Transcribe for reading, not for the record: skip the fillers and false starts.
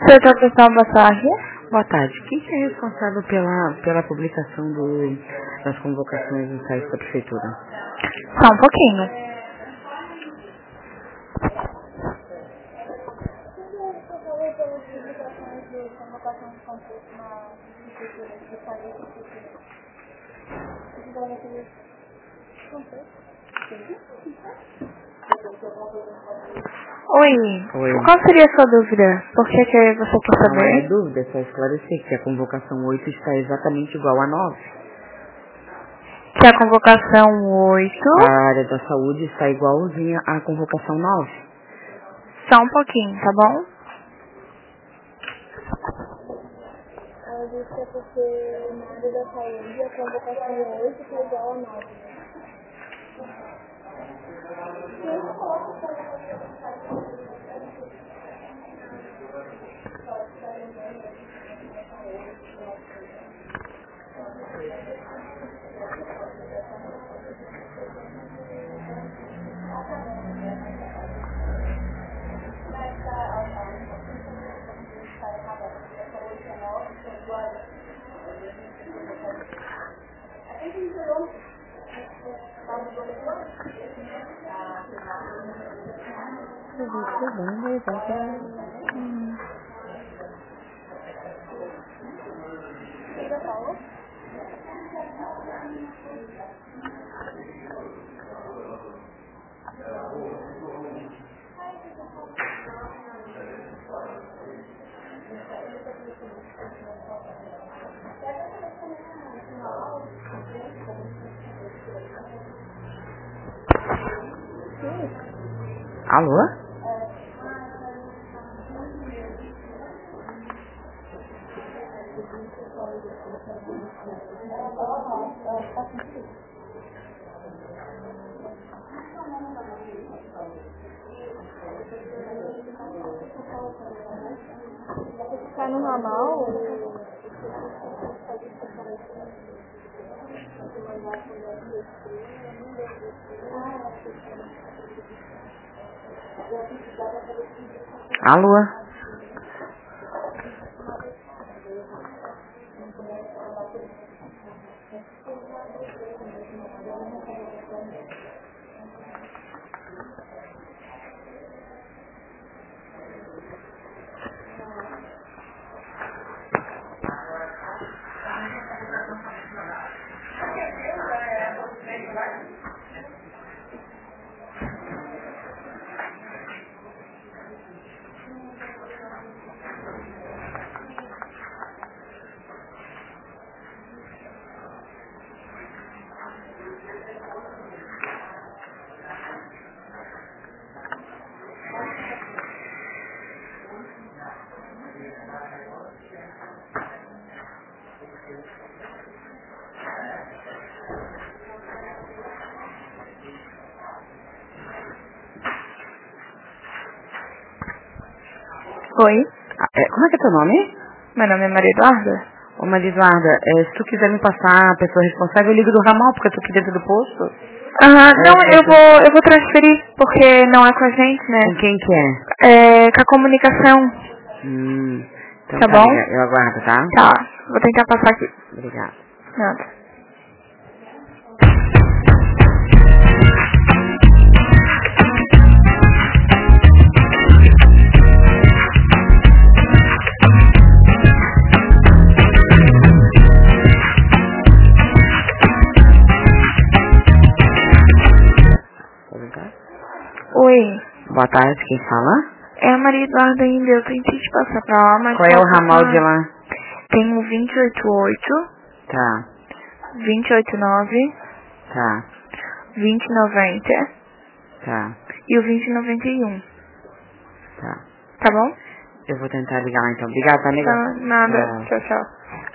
Setor pessoal, boa tarde. Boa tarde. Quem é responsável pela publicação das convocações no site da prefeitura? Só um pouquinho. Oi. Oi. Qual seria a sua dúvida? Por que você quer Não é saber? dúvida, é só esclarecer que a convocação 8 está exatamente igual a 9. Que a convocação 8... A área da saúde está igualzinha à convocação 9. Só um pouquinho, tá bom? Ela disse que é porque na área da saúde a convocação 8 está igual a 9. Alô? Está no ramal? Alô? Oi. Como é que é teu nome? Meu nome é Maria Eduarda. Ô Maria Eduarda, se tu quiser me passar a pessoa responsável, eu ligo do ramal, porque eu tô aqui dentro do posto. Não, eu vou transferir, porque não é com a gente, né? Com quem que é? Com a comunicação. Então Tá bom? Eu aguardo, tá? Tá, vou tentar passar aqui. Obrigada. Nada. Oi. Boa tarde, quem fala? É a Maria Eduarda ainda, eu tentei te passar pra lá, mas... Qual é o ramal de lá? Tem o 288, Tá, 289, tá, 2090 tá, e o 2091. tá. Tá bom? Eu vou tentar ligar lá então. Obrigada, tá, amiga? Tá, nada. Tchau. Tchau, tchau.